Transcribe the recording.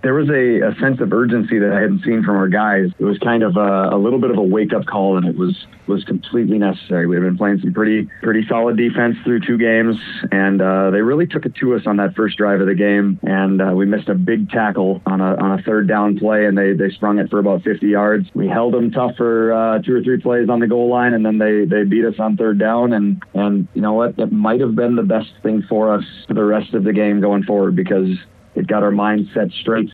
there was a sense of urgency that I hadn't seen from our guys. It was kind of a little bit of a wake-up call, and it was completely necessary. We had been playing some pretty solid defense through 2 games, and they really took it to us on that first drive of the game, and we missed a big tackle on a third down play, and they sprung it for about 50 yards. We held them tough for 2 or 3 plays on the goal line, and then they beat us on third down, and you know what? It might have been the best thing for us for the rest of the game going forward, because it got our mindset straight.